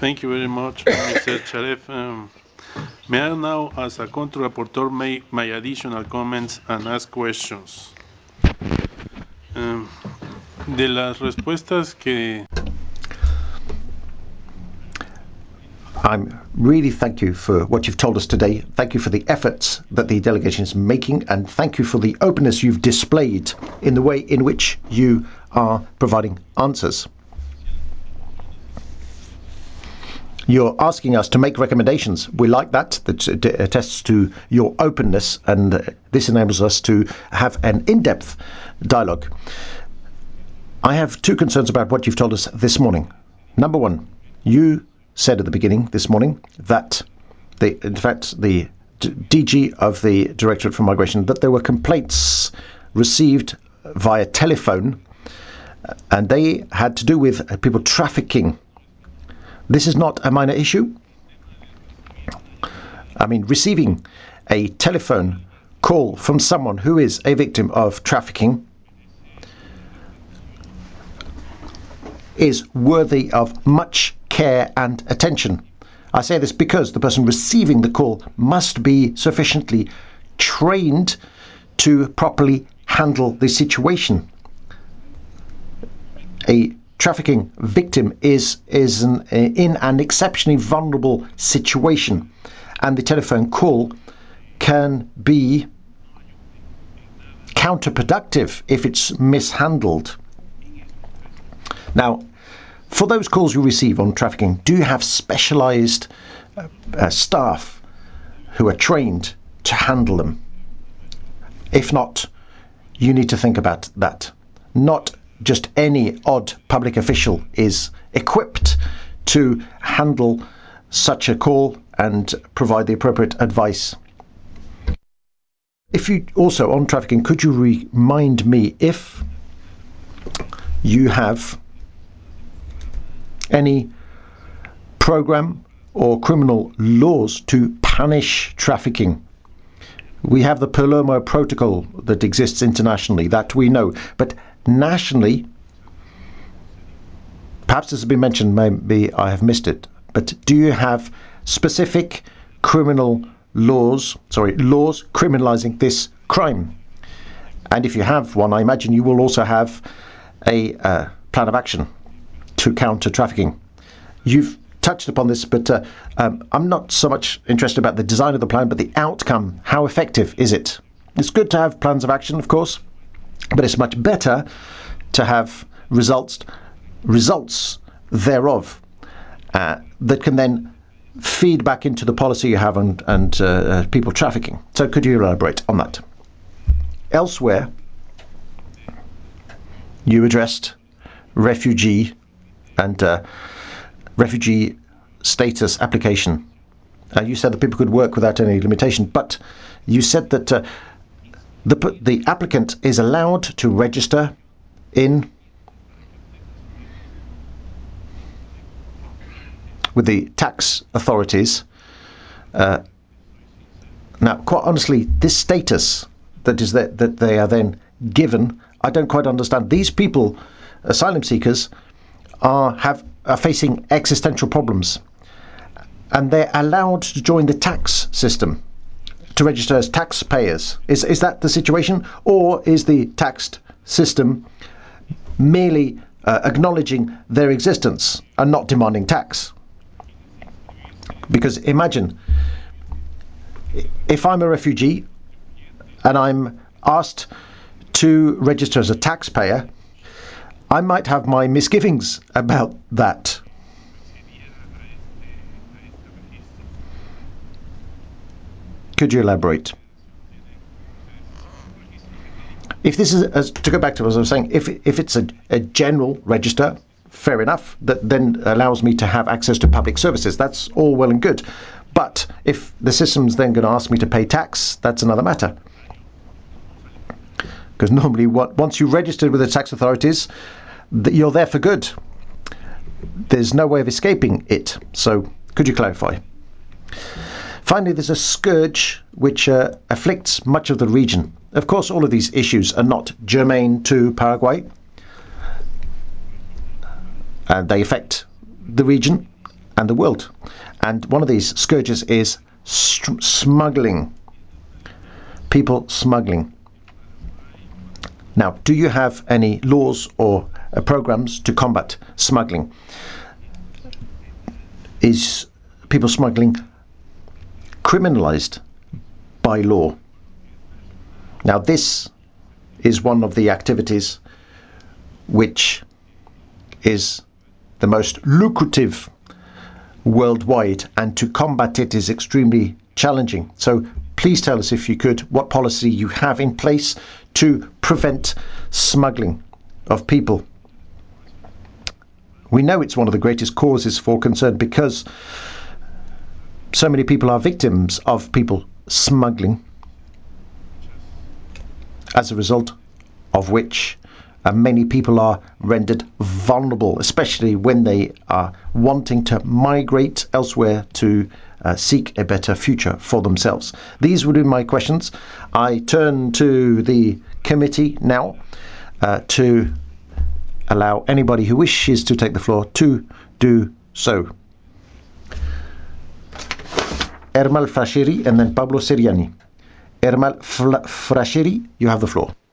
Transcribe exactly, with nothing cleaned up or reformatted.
Thank you very much, Mister Sharif. Um, may I now, as a control rapporteur, make my additional comments and ask questions? Um, de las respuestas que I'm really thank you for what you've told us today. Thank you for the efforts that the delegation is making, and thank you for the openness you've displayed in the way in which you are providing answers. You're asking us to make recommendations. We like that. That attests to your openness, and this enables us to have an in-depth dialogue. I have two concerns about what you've told us this morning. Number one, you said at the beginning this morning that, the, in fact, the D G of the Directorate for Migration, that there were complaints received via telephone, and they had to do with people trafficking. This is not a minor issue. I mean, receiving a telephone call from someone who is a victim of trafficking is worthy of much care and attention. I say this because the person receiving the call must be sufficiently trained to properly handle the situation. A trafficking victim is, is an, in an exceptionally vulnerable situation, and the telephone call can be counterproductive if it's mishandled. Now, for those calls you receive on trafficking, do you have specialised uh, uh, staff who are trained to handle them? If not, you need to think about that. Not just any odd public official is equipped to handle such a call and provide the appropriate advice. If you also, on trafficking, could you remind me if you have any program or criminal laws to punish trafficking? We have the Palermo Protocol that exists internationally, that we know, but nationally, perhaps this has been mentioned, maybe I have missed it, but do you have specific criminal laws, sorry, laws criminalizing this crime? And if you have one, I imagine you will also have a uh, plan of action to counter trafficking. You've touched upon this, but uh, um, I'm not so much interested about the design of the plan, but the outcome. How effective is it? It's good to have plans of action, of course, but it's much better to have results, results thereof uh, that can then feed back into the policy you have and, and uh, people trafficking. So could you elaborate on that? Elsewhere, you addressed refugee and uh, refugee status application. Uh, you said that people could work without any limitation, but you said that uh, the, the applicant is allowed to register in with the tax authorities. Uh, now, quite honestly, this status that is that, that they are then given, I don't quite understand. These people, asylum seekers, are have are facing existential problems, and they're allowed to join the tax system to register as taxpayers. Is is that the situation, or is the taxed system merely uh, acknowledging their existence and not demanding tax? Because imagine if I'm a refugee and I'm asked to register as a taxpayer, I might have my misgivings about that. Could you elaborate? If this is, as, to go back to what I was saying, if, if it's a, a general register, fair enough, that then allows me to have access to public services. That's all well and good. But if the system's then going to ask me to pay tax, that's another matter. Because normally, what, once you registered with the tax authorities, you're there for good. There's no way of escaping it. So could you clarify? Finally, there's a scourge which uh, afflicts much of the region. Of course, all of these issues are not germane to Paraguay. And they affect the region. and the world. And one of these scourges is st- smuggling. People smuggling. Now, do you have any laws or uh, programs to combat smuggling? Is people smuggling criminalized by law? Now, this is one of the activities which is the most lucrative worldwide, and to combat it is extremely challenging. So please tell us, if you could, what policy you have in place to prevent smuggling of people. We know it's one of the greatest causes for concern because so many people are victims of people smuggling, as a result of which uh, many people are rendered vulnerable, especially when they are wanting to migrate elsewhere to uh, seek a better future for themselves. These would be my questions. I turn to the committee now uh, to allow anybody who wishes to take the floor to do so. Ermal Frasheri and then Pablo Seriani. Ermal Frasheri, you have the floor.